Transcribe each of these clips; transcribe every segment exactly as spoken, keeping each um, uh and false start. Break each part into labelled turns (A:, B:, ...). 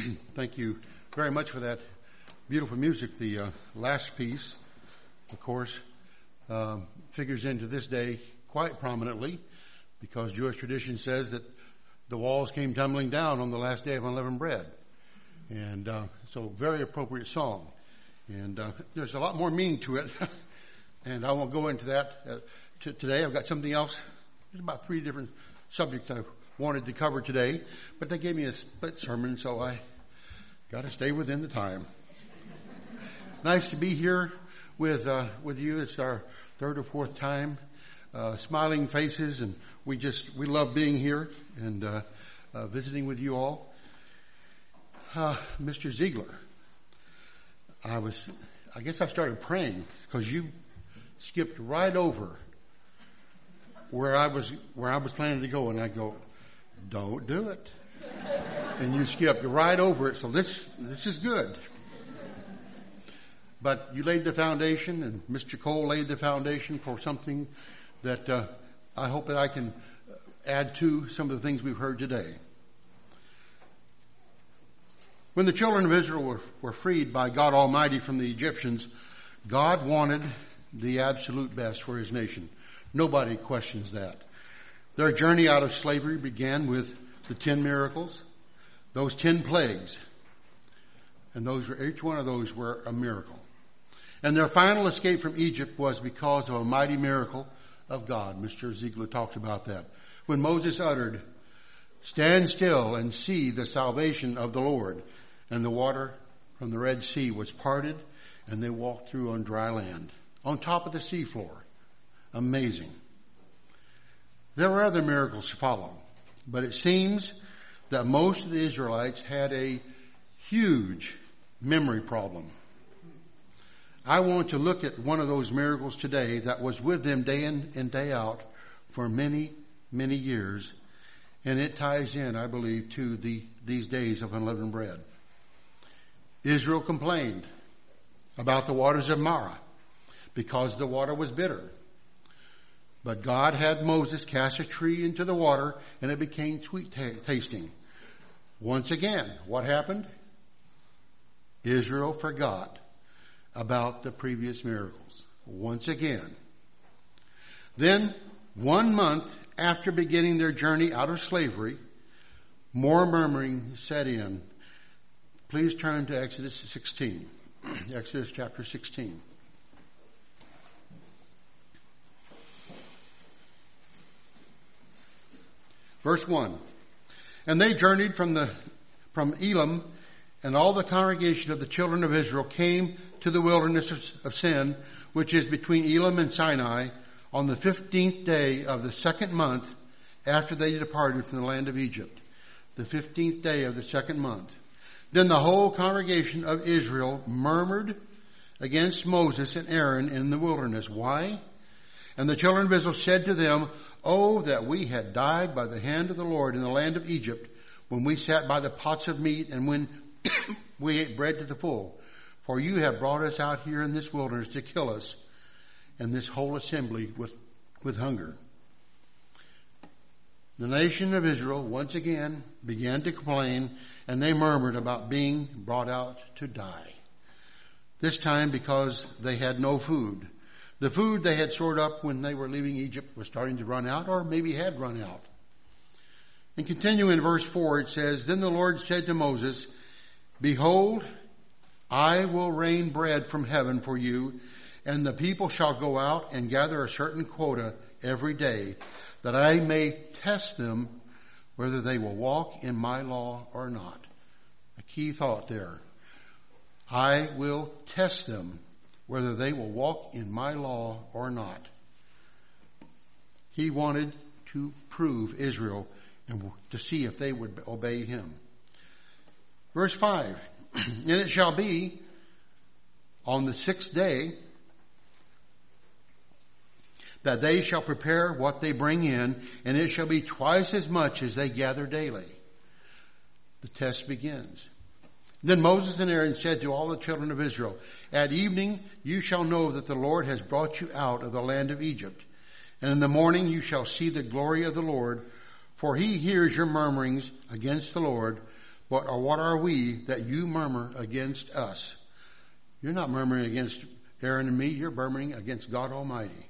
A: Thank you very much for that beautiful music. The uh, last piece, of course, um, figures into this day quite prominently because Jewish tradition says that the walls came tumbling down on the last day of unleavened bread. And uh, so very appropriate song. And uh, there's a lot more meaning to it. And I won't go into that uh, t- today. I've got something else. There's about three different subjects I wanted to cover today. But they gave me a split sermon, so I got to stay within the time. Nice to be here with uh, with you. It's our third or fourth time. Uh, smiling faces, and we just, we love being here and uh, uh, visiting with you all. Uh, Mister Ziegler, I was, I guess I started praying because you skipped right over where I was, where I was planning to go, and I go, don't do it. And you skipped right over it, so this, this is good. But you laid the foundation, and Mister Cole laid the foundation for something that uh, I hope that I can add to some of the things we've heard today. When the children of Israel were, were freed by God Almighty from the Egyptians, God wanted the absolute best for his nation. Nobody questions that. Their journey out of slavery began with the ten miracles, those ten plagues, and those were, each one of those were a miracle. And their final escape from Egypt was because of a mighty miracle of God. Mister Ziegler talked about that. When Moses uttered, "Stand still and see the salvation of the Lord," and the water from the Red Sea was parted, and they walked through on dry land, on top of the seafloor. Amazing. There were other miracles to follow, but it seems that most of the Israelites had a huge memory problem. I want to look at one of those miracles today that was with them day in and day out for many, many years. And it ties in, I believe, to the these days of unleavened bread. Israel complained about the waters of Marah because the water was bitter. But God had Moses cast a tree into the water and it became sweet t- tasting. Once again, what happened? Israel forgot about the previous miracles. Once again. Then, one month after beginning their journey out of slavery, more murmuring set in. Please turn to Exodus sixteen. Exodus chapter sixteen. Verse one. And they journeyed from the from Elim, and all the congregation of the children of Israel came to the wilderness of, of Sin, which is between Elim and Sinai, on the fifteenth day of the second month after they departed from the land of Egypt. The fifteenth day of the second month. Then the whole congregation of Israel murmured against Moses and Aaron in the wilderness. Why? And the children of Israel said to them, "Oh, that we had died by the hand of the Lord in the land of Egypt, when we sat by the pots of meat and when we ate bread to the full. For you have brought us out here in this wilderness to kill us and this whole assembly with, with hunger." The nation of Israel once again began to complain, and they murmured about being brought out to die. This time because they had no food. The food they had stored up when they were leaving Egypt was starting to run out, or maybe had run out. And continuing in verse four, it says, "Then the Lord said to Moses, Behold, I will rain bread from heaven for you, and the people shall go out and gather a certain quota every day, that I may test them whether they will walk in my law or not." A key thought there. I will test them whether they will walk in my law or not. He wanted to prove Israel and to see if they would obey him. Verse five. "And it shall be on the sixth day that they shall prepare what they bring in, and it shall be twice as much as they gather daily." The test begins. Then Moses and Aaron said to all the children of Israel, "At evening you shall know that the Lord has brought you out of the land of Egypt. And in the morning you shall see the glory of the Lord, for he hears your murmurings against the Lord. What or what are we that you murmur against us? You're not murmuring against Aaron and me. You're murmuring against God Almighty.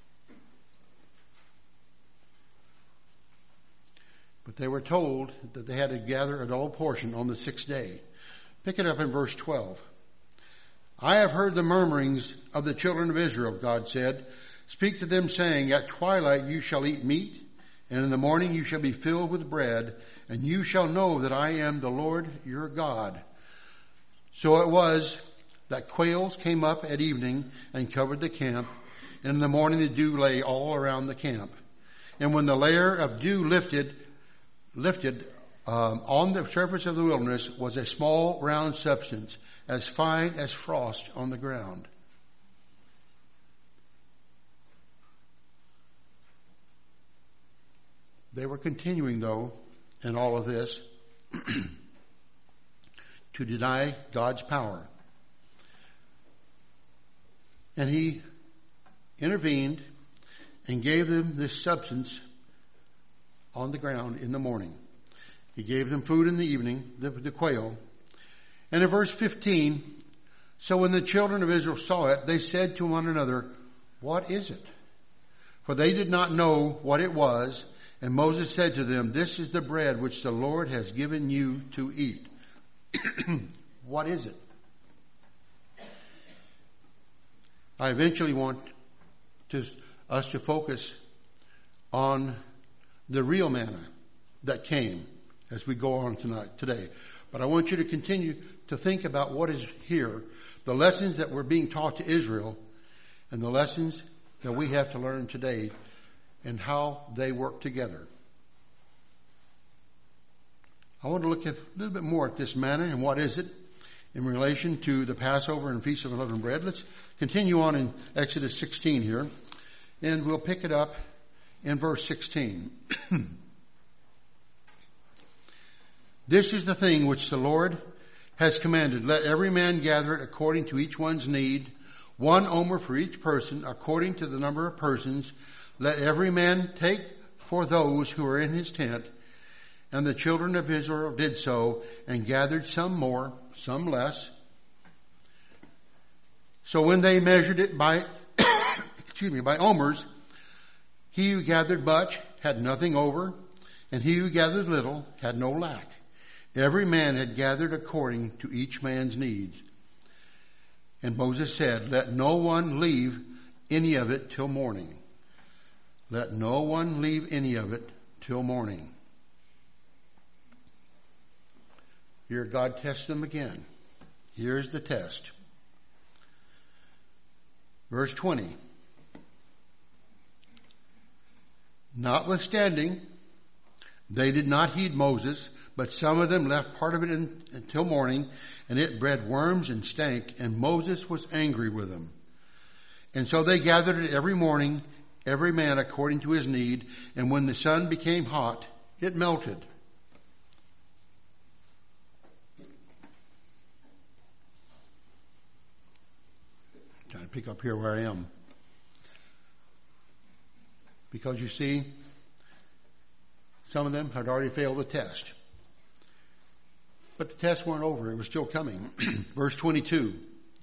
A: But they were told that they had to gather a double portion on the sixth day. Pick it up in verse twelve. I have heard the murmurings of the children of Israel, God said. Speak to them, saying, at twilight you shall eat meat, and in the morning you shall be filled with bread, and you shall know that I am the Lord your God. So it was that quails came up at evening and covered the camp, and in the morning the dew lay all around the camp. And when the layer of dew lifted, lifted um, on the surface of the wilderness was a small round substance, as fine as frost on the ground. They were continuing, though, in all of this, to deny God's power. And he intervened and gave them this substance on the ground in the morning. He gave them food in the evening, the, the quail. And in verse fifteen, so when the children of Israel saw it, they said to one another, what is it? For they did not know what it was. And Moses said to them, this is the bread which the Lord has given you to eat. What is it? I eventually want to, us to focus on the real manna that came as we go on tonight, today. But I want you to continue to think about what is here, the lessons that were being taught to Israel, and the lessons that we have to learn today, and how they work together. I want to look at a little bit more at this manna and what is it in relation to the Passover and Feast of Unleavened Bread. Let's continue on in Exodus sixteen here, and we'll pick it up in verse sixteen. This is the thing which the Lord has commanded. Let every man gather it according to each one's need, one omer for each person, according to the number of persons. Let every man take for those who are in his tent. And the children of Israel did so, and gathered some more, some less. So when they measured it by, excuse me, by omers, he who gathered much had nothing over, and he who gathered little had no lack. Every man had gathered according to each man's needs. And Moses said, let no one leave any of it till morning. Let no one leave any of it till morning. Here God tests them again. Here's the test. Verse twenty. Notwithstanding, they did not heed Moses, but some of them left part of it in, until morning, and it bred worms and stank, and Moses was angry with them. And so they gathered it every morning, every man according to his need, and when the sun became hot, it melted. I'm trying to pick up here where I am. Because you see, some of them had already failed the test. But the tests weren't over. It was still coming. Verse twenty-two.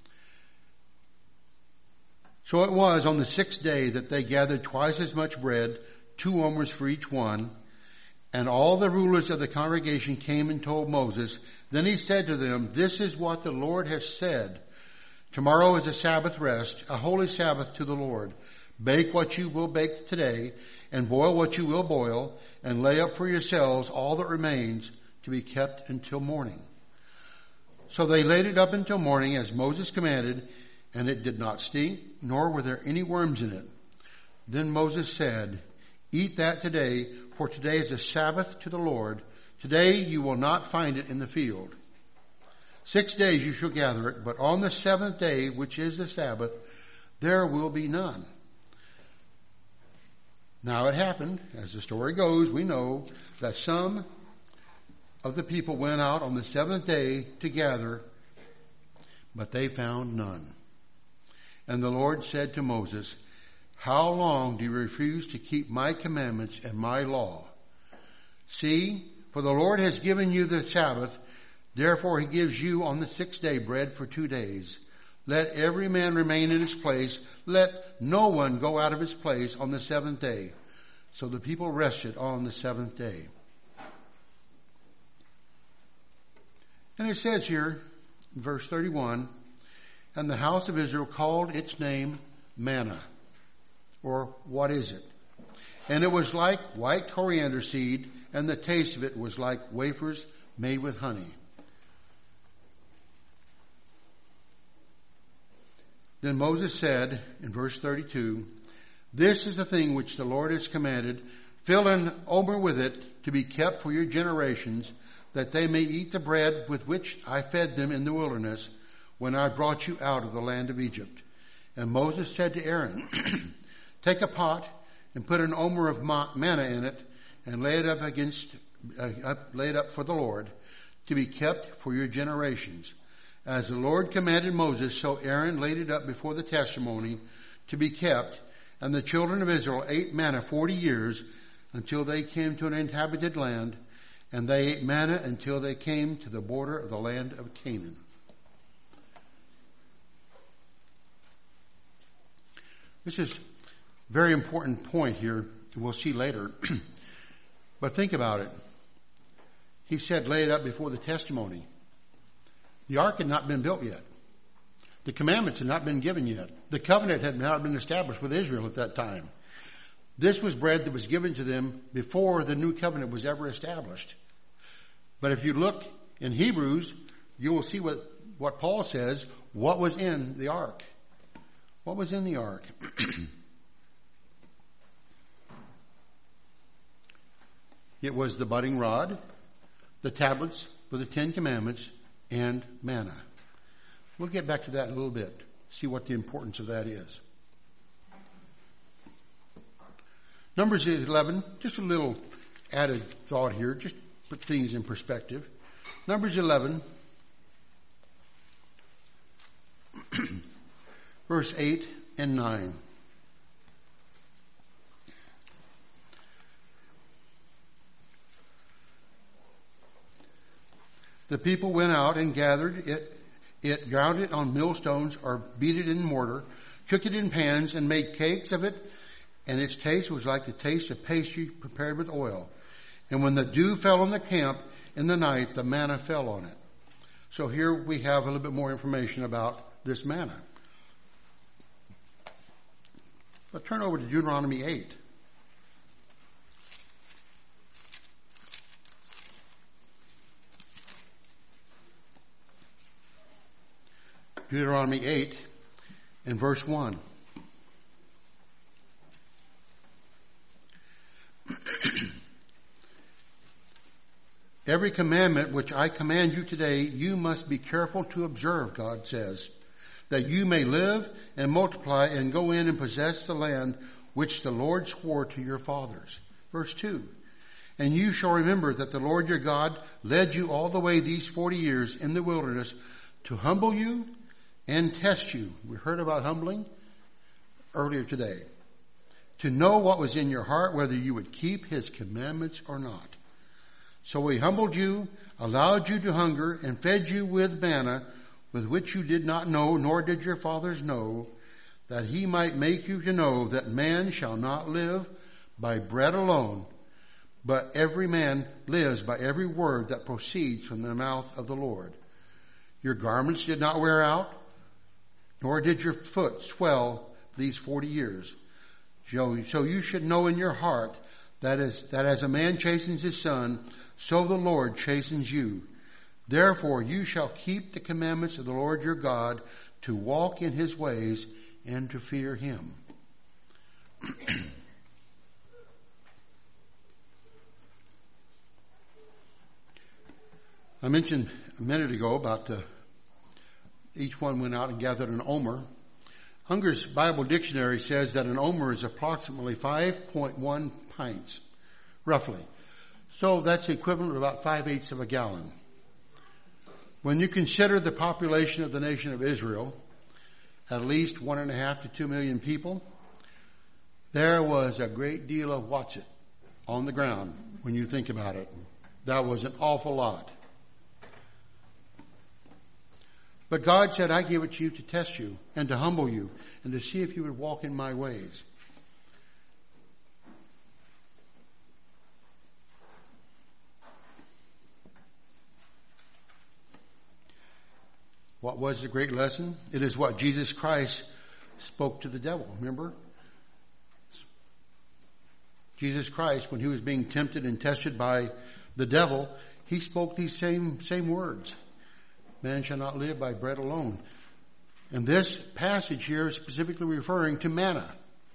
A: So it was on the sixth day that they gathered twice as much bread, two omers for each one. And all the rulers of the congregation came and told Moses. Then he said to them, this is what the Lord has said. Tomorrow is a Sabbath rest, a holy Sabbath to the Lord. Bake what you will bake today, and boil what you will boil, and lay up for yourselves all that remains to be kept until morning. So they laid it up until morning as Moses commanded, and it did not stink, nor were there any worms in it. Then Moses said, eat that today, for today is a Sabbath to the Lord. Today you will not find it in the field. Six days you shall gather it, but on the seventh day, which is the Sabbath, there will be none. Now it happened, as the story goes, we know that some of the people went out on the seventh day to gather, but they found none. And the Lord said to Moses, how long do you refuse to keep my commandments and my law? See, for the Lord has given you the Sabbath Therefore he gives you on the sixth day bread for two days. Let every man remain in his place. Let no one go out of his place on the seventh day. So the people rested on the seventh day. And it says here, in verse thirty-one, and the house of Israel called its name manna. Or what is it? And it was like white coriander seed, and the taste of it was like wafers made with honey. Then Moses said in verse thirty-two, this is the thing which the Lord has commanded. Fill an omer with it to be kept for your generations, that they may eat the bread with which I fed them in the wilderness when I brought you out of the land of Egypt. And Moses said to Aaron, take a pot and put an omer of manna in it, and lay it up against, uh, up, lay it up for the Lord, to be kept for your generations. As the Lord commanded Moses, so Aaron laid it up before the testimony to be kept. And the children of Israel ate manna forty years until they came to an inhabited land, and they ate manna until they came to the border of the land of Canaan. This is a very important point here. We'll see later. But think about it. He said, lay it up before the testimony. The ark had not been built yet. The commandments had not been given yet. The covenant had not been established with Israel at that time. This was bread that was given to them before the new covenant was ever established. But if you look in Hebrews, you will see what, what Paul says, what was in the ark. What was in the ark? It was the budding rod, the tablets with the Ten Commandments, and manna. We'll get back to that in a little bit, see what the importance of that is. Numbers eleven, just a little added thought here, just put things in perspective. Numbers eleven, verse eight and nine. The people went out and gathered it, it, ground it on millstones or beat it in mortar, cooked it in pans and made cakes of it, and its taste was like the taste of pastry prepared with oil. And when the dew fell on the camp in the night, the manna fell on it. So here we have a little bit more information about this manna. Let's turn over to Deuteronomy eight. Deuteronomy eight and verse one. Every commandment which I command you today, you must be careful to observe, God says, that you may live and multiply and go in and possess the land which the Lord swore to your fathers. Verse two. And you shall remember that the Lord your God led you all the way these forty years in the wilderness to humble you and test you. We heard about humbling earlier today. To know what was in your heart, whether you would keep his commandments or not. So he humbled you, allowed you to hunger, and fed you with manna, with which you did not know, nor did your fathers know, that he might make you to know that man shall not live by bread alone, but every man lives by every word that proceeds from the mouth of the Lord. Your garments did not wear out, nor did your foot swell these forty years. So you should know in your heart that is that as a man chastens his son, so the Lord chastens you. Therefore you shall keep the commandments of the Lord your God, to walk in his ways and to fear him. I mentioned a minute ago about uh, each one went out and gathered an omer. Hunger's Bible Dictionary says that an omer is approximately five point one pints, roughly. So that's equivalent to about five-eighths of a gallon. When you consider the population of the nation of Israel, at least one and a half to two million people, there was a great deal of what's it on the ground when you think about it. That was an awful lot. But God said, I gave it to you to test you and to humble you and to see if you would walk in my ways. What was the great lesson? It is what Jesus Christ spoke to the devil. Remember? Jesus Christ, when he was being tempted and tested by the devil, he spoke these same, same words. Man shall not live by bread alone. And this passage here is specifically referring to manna.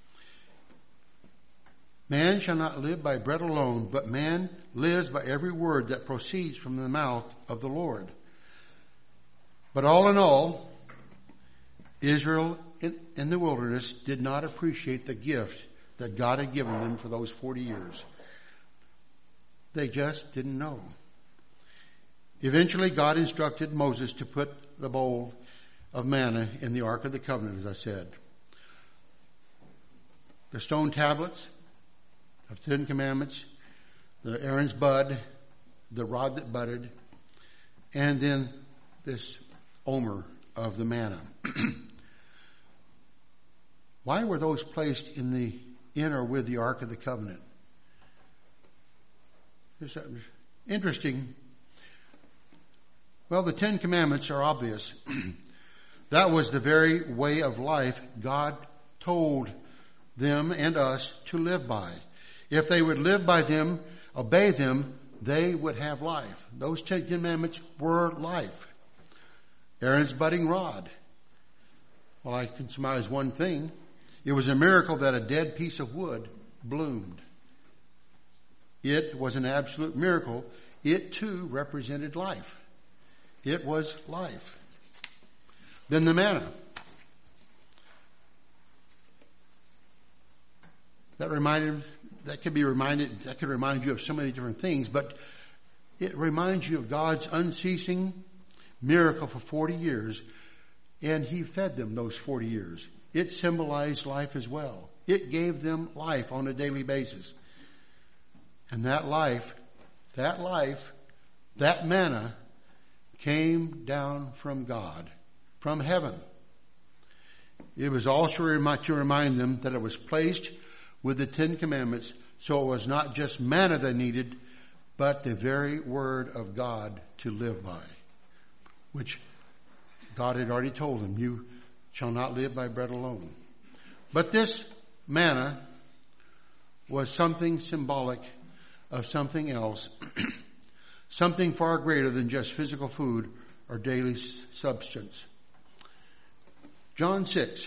A: Man shall not live by bread alone, but man lives by every word that proceeds from the mouth of the Lord. But all in all, Israel in, in the wilderness did not appreciate the gift that God had given them for those forty years. They just didn't know. Eventually, God instructed Moses to put the bowl of manna in the Ark of the Covenant, as I said. The stone tablets of the Ten Commandments, the Aaron's bud, the rod that budded, and then this omer of the manna. Why were those placed in the in or with the Ark of the Covenant? It's interesting. Well, the Ten Commandments are obvious. That was the very way of life God told them and us to live by. If they would live by them, obey them, they would have life. Those Ten Commandments were life. Aaron's budding rod. Well, I can surmise one thing. It was a miracle that a dead piece of wood bloomed. It was an absolute miracle. It too represented life. It was life. Then the manna. That reminded, that could be reminded, that could remind you of so many different things, but it reminds you of God's unceasing miracle for forty years, and he fed them those forty years. It symbolized life as well. It gave them life on a daily basis. And that life, that life, that manna came down from God, from heaven. It was also to remind them that it was placed with the Ten Commandments, so it was not just manna they needed, but the very word of God to live by, which God had already told them, you shall not live by bread alone. But this manna was something symbolic of something else, something far greater than just physical food or daily substance. John six.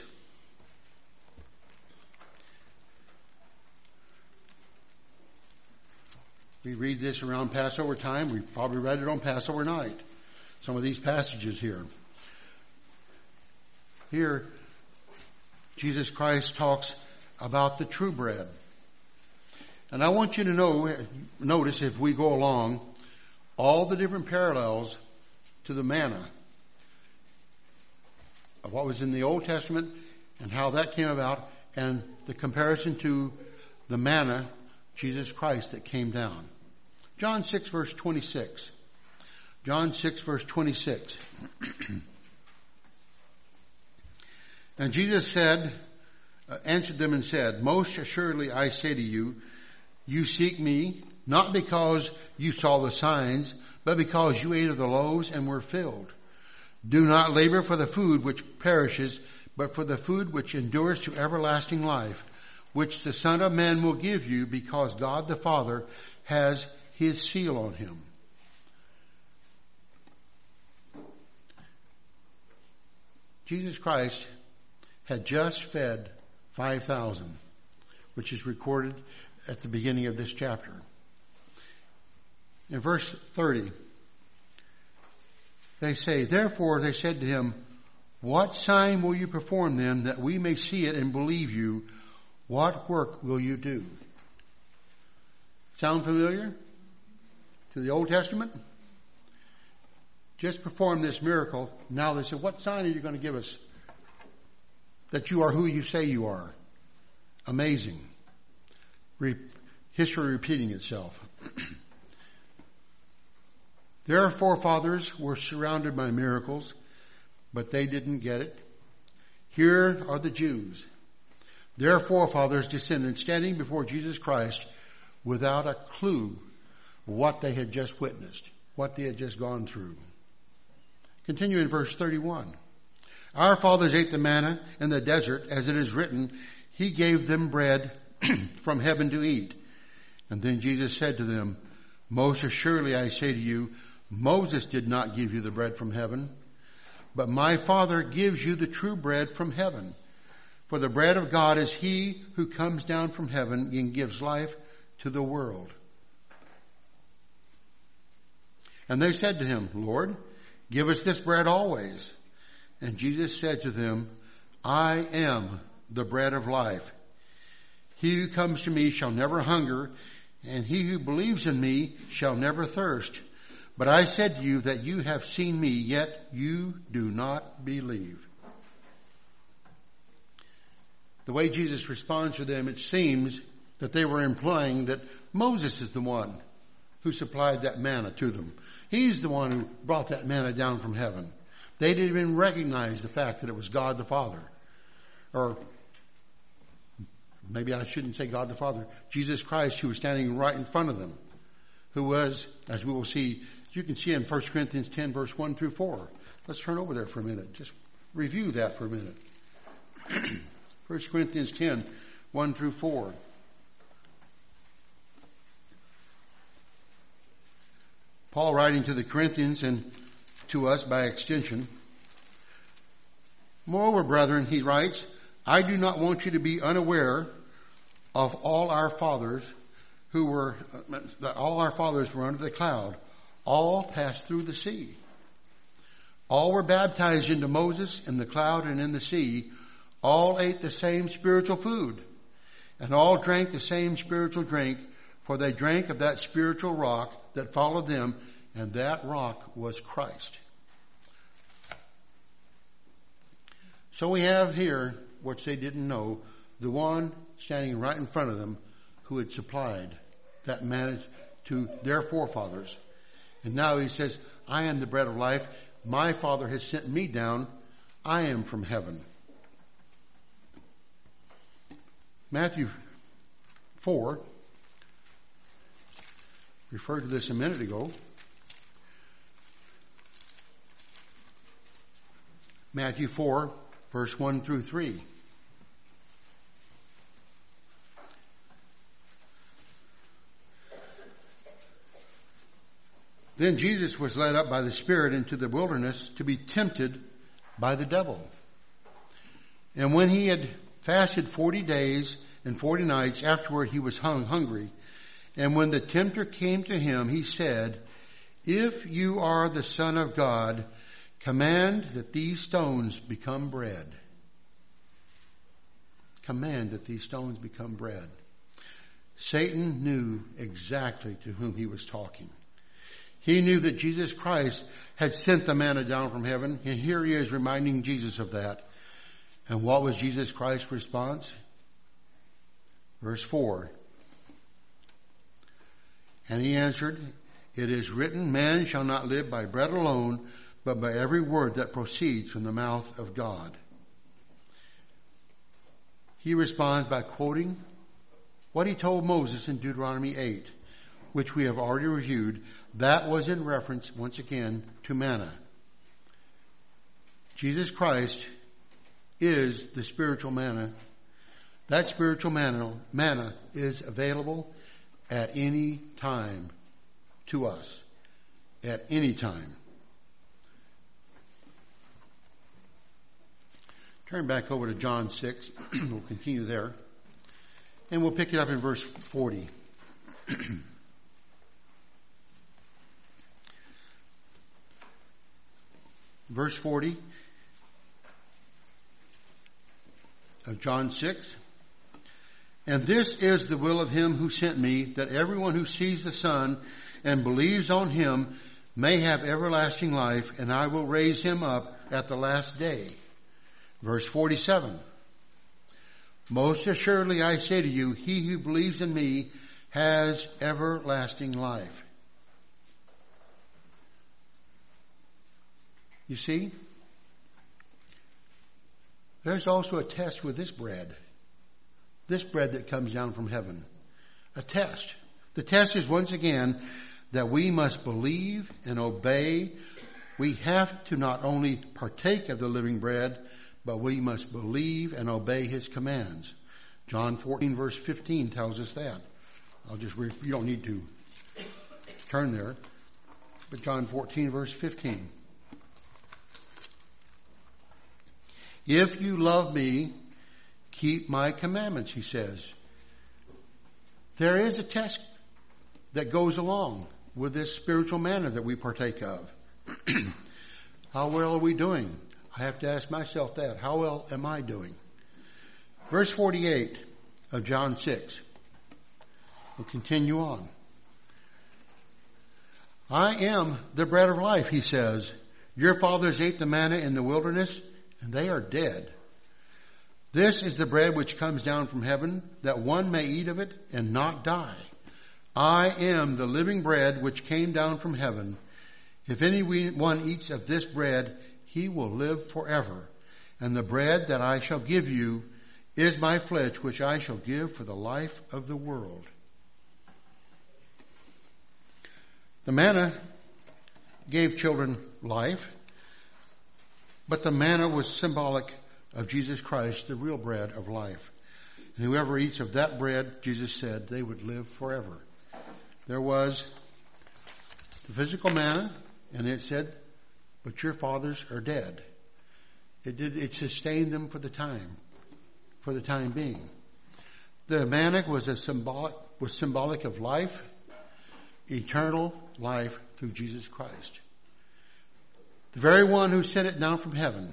A: We read this around Passover time. We probably read it on Passover night. Some of these passages here. Here, Jesus Christ talks about the true bread. And I want you to know, notice if we go along, all the different parallels to the manna of what was in the Old Testament and how that came about, and the comparison to the manna, Jesus Christ, that came down. John six verse twenty-six. John six verse twenty-six. And Jesus said, uh, answered them and said, most assuredly I say to you, you seek me, not because you saw the signs, but because you ate of the loaves and were filled. Do not labor for the food which perishes, but for the food which endures to everlasting life, which the Son of Man will give you, because God the Father has his seal on him. Jesus Christ had just fed five thousand, which is recorded at the beginning of this chapter. In verse thirty, they say, therefore they said to him, what sign will you perform then, that we may see it and believe you? What work will you do? Sound familiar to the Old Testament? Just perform this miracle. Now they said, what sign are you going to give us that you are who you say you are? Amazing. Re- history repeating itself. Their forefathers were surrounded by miracles. but they didn't get it. Here are the Jews, their forefathers' descendants, standing before Jesus Christ without a clue what they had just witnessed, what they had just gone through. Continue in verse thirty-one. Our fathers ate the manna in the desert, as it is written, He gave them bread from heaven to eat. And then Jesus said to them, Most assuredly I say to you, Moses did not give you the bread from heaven, but my Father gives you the true bread from heaven. For the bread of God is he who comes down from heaven and gives life to the world. And they said to him, Lord, give us this bread always. And Jesus said to them, I am the bread of life. He who comes to me shall never hunger, and he who believes in me shall never thirst. But I said to you that you have seen me, yet you do not believe. The way Jesus responds to them, it seems that they were implying that Moses is the one who supplied that manna to them. He's the one who brought that manna down from heaven. They didn't even recognize the fact that it was God the Father. Or maybe I shouldn't say God the Father. Jesus Christ, who was standing right in front of them. Who was, as we will see, you can see in First Corinthians ten, verse one through four. Let's turn over there for a minute. Just review that for a minute. First Corinthians ten, one through four. Paul writing to the Corinthians and to us by extension. Moreover, brethren, he writes, I do not want you to be unaware of all our fathers who were, that all our fathers were under the cloud. All passed through the sea. All were baptized into Moses in the cloud and in the sea. All ate the same spiritual food, and all drank the same spiritual drink, for they drank of that spiritual rock that followed them, and that rock was Christ. So we have here, which they didn't know, the one standing right in front of them who had supplied that manna to their forefathers. And now he says, I am the bread of life. My Father has sent me down. I am from heaven. Matthew four, referred to this a minute ago. Matthew four, verse one through three. Then Jesus was led up by the Spirit into the wilderness to be tempted by the devil. And when he had fasted forty days and forty nights, afterward he was hung hungry. And when the tempter came to him, he said, If you are the Son of God, command that these stones become bread. Command that these stones become bread. Satan knew exactly to whom he was talking. He knew that Jesus Christ had sent the manna down from heaven, and here he is reminding Jesus of that. And what was Jesus Christ's response? Verse four. And he answered, It is written, man shall not live by bread alone, but by every word that proceeds from the mouth of God. He responds by quoting what he told Moses in Deuteronomy eight, which we have already reviewed. That was in reference, once again, to manna. Jesus Christ is the spiritual manna. That spiritual manna, manna is available at any time to us. At any time. Turn back over to John six. We'll continue there. And we'll pick it up in verse forty. Verse forty of John six. And this is the will of him who sent me, that everyone who sees the Son and believes on him may have everlasting life, and I will raise him up at the last day. Verse forty-seven. Most assuredly I say to you, he who believes in me has everlasting life. You see, there's also a test with this bread. This bread that comes down from heaven. A test. The test is once again that we must believe and obey. We have to not only partake of the living bread, but we must believe and obey his commands. John fourteen verse fifteen tells us that. I'll just read, you don't need to turn there. But John fourteen verse fifteen. If you love me, keep my commandments, he says. There is a test that goes along with this spiritual manna that we partake of. How well are we doing? I have to ask myself that. How well am I doing? Verse forty-eight of John six. We'll continue on. I am the bread of life, he says. Your fathers ate the manna in the wilderness, and they are dead. This is the bread which comes down from heaven, that one may eat of it and not die. I am the living bread which came down from heaven. If anyone eats of this bread, he will live forever. And the bread that I shall give you is my flesh, which I shall give for the life of the world. The manna gave children life, but the manna was symbolic of Jesus Christ, the real bread of life. And whoever eats of that bread, Jesus said, they would live forever. There was the physical manna, and it said, but your fathers are dead. It did, it sustained them for the time, for the time being. The manna was a symbolic, was symbolic of life, eternal life through Jesus Christ. The very one who sent it down from heaven.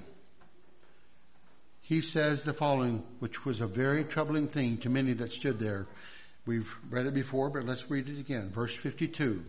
A: He says the following, which was a very troubling thing to many that stood there. We've read it before, but let's read it again. Verse fifty-two.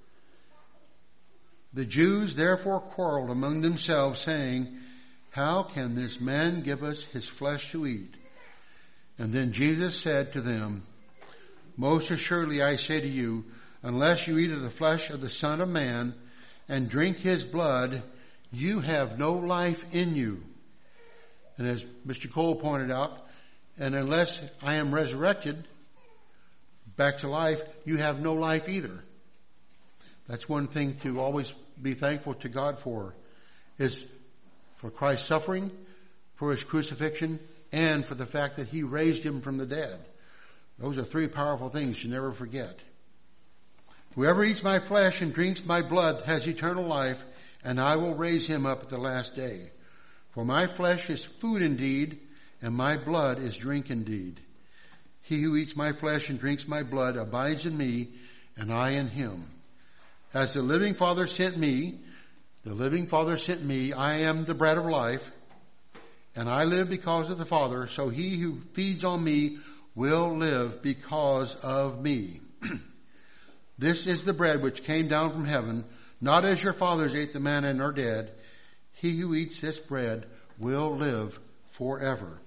A: The Jews therefore quarreled among themselves, saying, how can this man give us his flesh to eat? And then Jesus said to them, most assuredly I say to you, unless you eat of the flesh of the Son of Man and drink his blood, you have no life in you. And as Mister Cole pointed out, and unless I am resurrected back to life, you have no life either. That's one thing to always be thankful to God for, is for Christ's suffering, for his crucifixion, and for the fact that he raised him from the dead. Those are three powerful things you never forget. Whoever eats my flesh and drinks my blood has eternal life, and I will raise him up at the last day. For my flesh is food indeed, and my blood is drink indeed. He who eats my flesh and drinks my blood abides in me, and I in him. As the living Father sent me, the living Father sent me, I am the bread of life, and I live because of the Father, so he who feeds on me will live because of me. This is the bread which came down from heaven, not as your fathers ate the manna and are dead. He who eats this bread will live forever.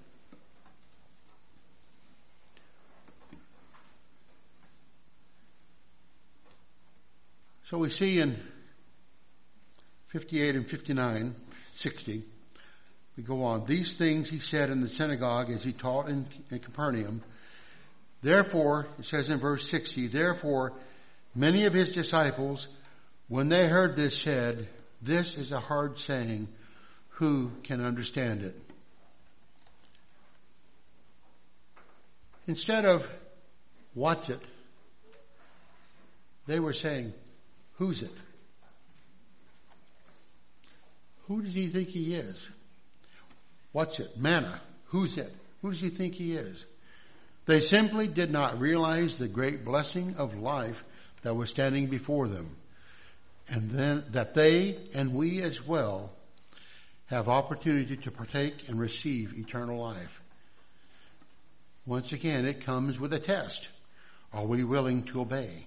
A: So we see in fifty-eight and fifty-nine, sixty, we go on. These things he said in the synagogue as he taught in, in Capernaum. Therefore, it says in verse sixty, therefore many of his disciples, when they heard this, said, this is a hard saying. Who can understand it? Instead of, what's it? They were saying, who's it? Who does he think he is? What's it? Manna. Who's it? Who does he think he is? They simply did not realize the great blessing of life that was standing before them. And then that they and we as well have opportunity to partake and receive eternal life. Once again, it comes with a test. Are we willing to obey?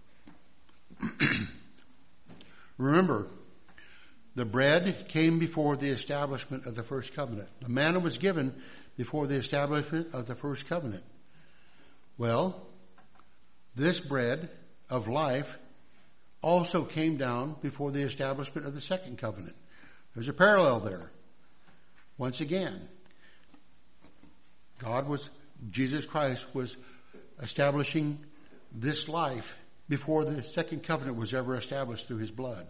A: Remember, the bread came before the establishment of the first covenant. The manna was given before the establishment of the first covenant. Well, this bread of life also came down before the establishment of the second covenant. There's a parallel there. Once again, God was, Jesus Christ was establishing this life before the second covenant was ever established through his blood.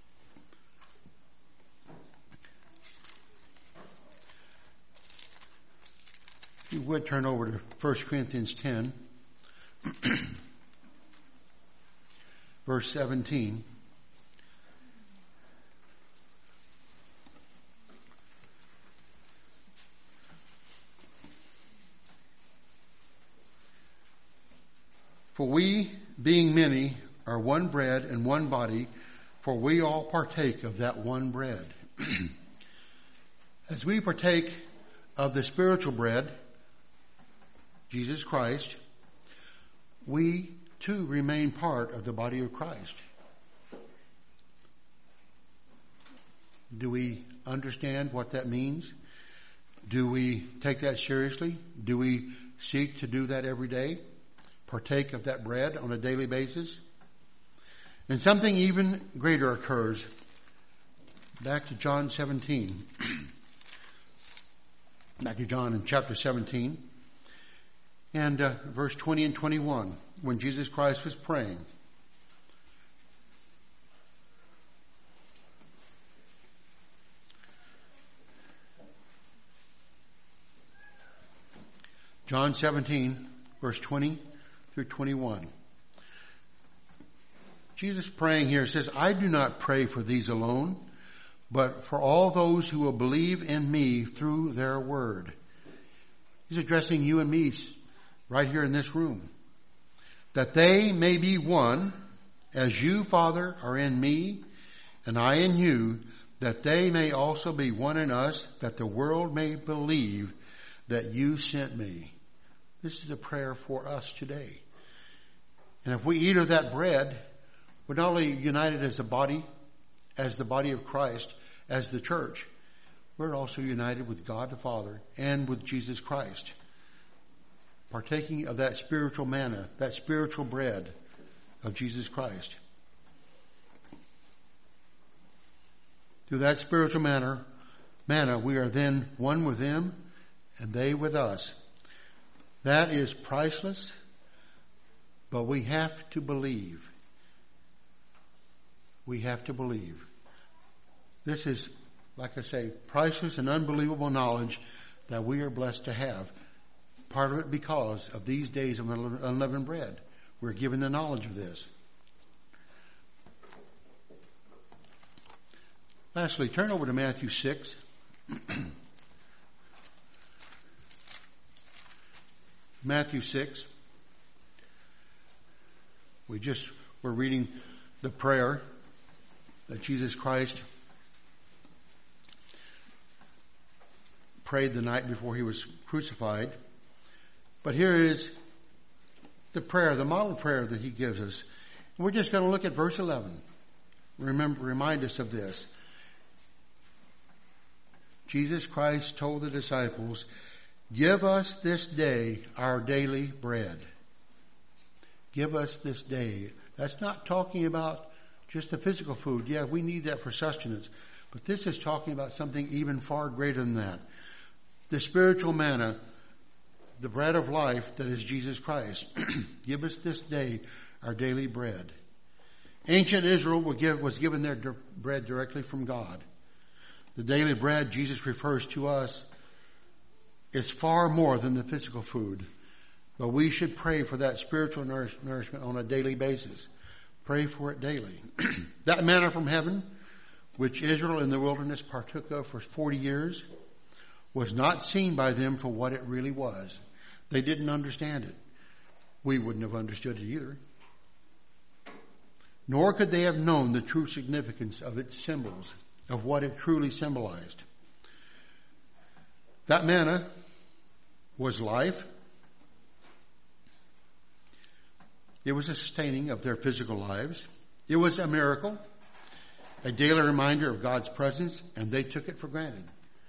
A: If you would turn over to First Corinthians ten, verse seventeen. For we, being many, are one bread and one body, for we all partake of that one bread. As we partake of the spiritual bread, Jesus Christ, we too remain part of the body of Christ. Do we understand what that means? Do we take that seriously? Do we seek to do that every day? Partake of that bread on a daily basis? And something even greater occurs. Back to John seventeen. Back to John in chapter seventeen. And uh, verse twenty and twenty-one, when Jesus Christ was praying. John seventeen, verse twenty through twenty-one. Jesus praying here says, I do not pray for these alone, but for all those who will believe in me through their word. He's addressing you and me right here in this room. That they may be one, as you, Father, are in me, and I in you, that they may also be one in us, that the world may believe that you sent me. This is a prayer for us today. And if we eat of that bread, we're not only united as the body, as the body of Christ, as the church, we're also united with God the Father and with Jesus Christ. Partaking of that spiritual manna, that spiritual bread of Jesus Christ. Through that spiritual manna, manna, we are then one with them and they with us. That is priceless, but we have to believe. We have to believe. This is, like I say, priceless and unbelievable knowledge that we are blessed to have. Part of it because of these days of unleavened bread. We're given the knowledge of this. Lastly, turn over to Matthew six. Matthew six. We just were reading the prayer that Jesus Christ prayed the night before he was crucified. But here is the prayer, the model prayer that he gives us. And we're just going to look at verse eleven. Remember, remind us of this. Jesus Christ told the disciples, give us this day our daily bread. Give us this day. That's not talking about just the physical food. Yeah, we need that for sustenance. But this is talking about something even far greater than that. The spiritual manna, the bread of life that is Jesus Christ. Give us this day our daily bread. Ancient Israel was given their bread directly from God. The daily bread Jesus refers to us is far more than the physical food. But we should pray for that spiritual nourish- nourishment on a daily basis. Pray for it daily. That manna from heaven, which Israel in the wilderness partook of for forty years, was not seen by them for what it really was. They didn't understand it. We wouldn't have understood it either. Nor could they have known the true significance of its symbols, of what it truly symbolized. That manna was life. It was a sustaining of their physical lives. It was a miracle, a daily reminder of God's presence, and they took it for granted.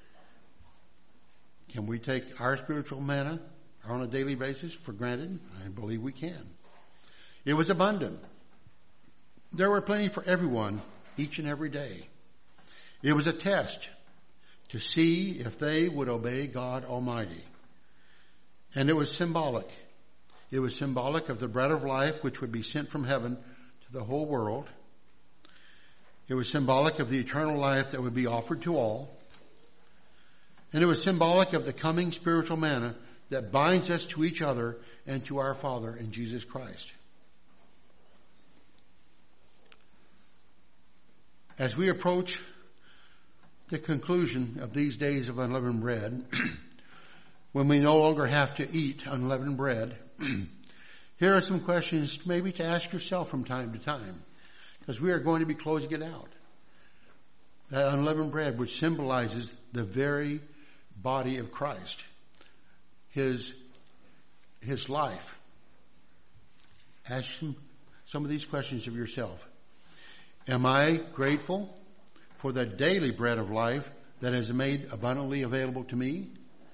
A: Can we take our spiritual manna on a daily basis for granted? I believe we can. It was abundant. There were plenty for everyone each and every day. It was a test to see if they would obey God Almighty. And it was symbolic. It was symbolic of the bread of life which would be sent from heaven to the whole world. It was symbolic of the eternal life that would be offered to all. And it was symbolic of the coming spiritual manna that binds us to each other and to our Father in Jesus Christ. As we approach the conclusion of these days of unleavened bread, when we no longer have to eat unleavened bread, here are some questions maybe to ask yourself from time to time, because we are going to be closing it out. That unleavened bread, which symbolizes the very body of Christ, his, his life. Ask some, some of these questions of yourself. Am I grateful for the daily bread of life that is made abundantly available to me?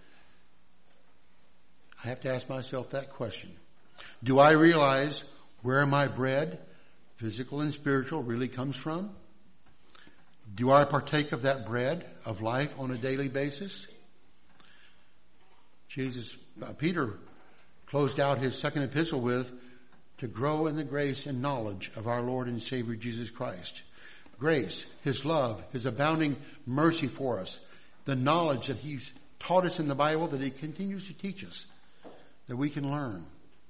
A: I have to ask myself that question. Do I realize where my bread, physical and spiritual, really comes from? Do I partake of that bread of life on a daily basis? Jesus, uh, Peter closed out his second epistle with, to grow in the grace and knowledge of our Lord and Savior Jesus Christ. Grace, his love, his abounding mercy for us, the knowledge that he's taught us in the Bible, that he continues to teach us, that we can learn.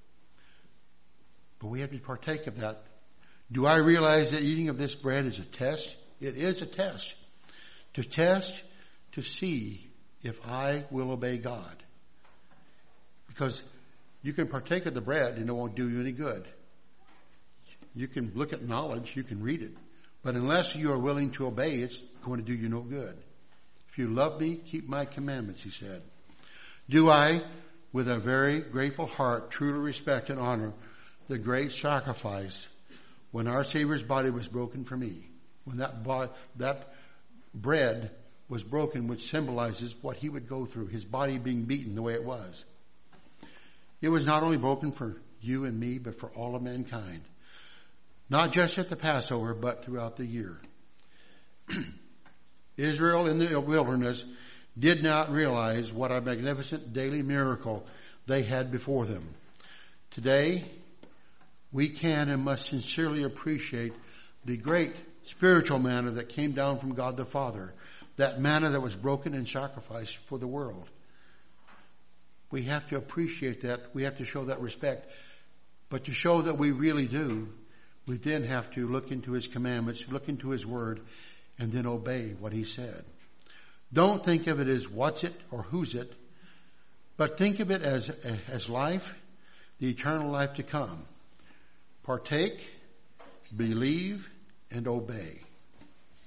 A: But we have to partake of that. Do I realize that eating of this bread is a test? It is a test. To test, to see if I will obey God. Because you can partake of the bread and it won't do you any good. You can look at knowledge, you can read it. But unless you are willing to obey, it's going to do you no good. If you love me, keep my commandments, he said. Do I, with a very grateful heart, truly respect and honor the great sacrifice when our Savior's body was broken for me? When that, bo- that bread was broken, which symbolizes what he would go through, his body being beaten the way it was. It was not only broken for you and me, but for all of mankind. Not just at the Passover, but throughout the year. Israel in the wilderness did not realize what a magnificent daily miracle they had before them. Today, we can and must sincerely appreciate the great spiritual manna that came down from God the Father, that manna that was broken and sacrificed for the world. We have to appreciate that. We have to show that respect. But to show that we really do, we then have to look into his commandments, look into his word, and then obey what he said. Don't think of it as what's it or who's it, but think of it as, as life, the eternal life to come. Partake, believe, and obey.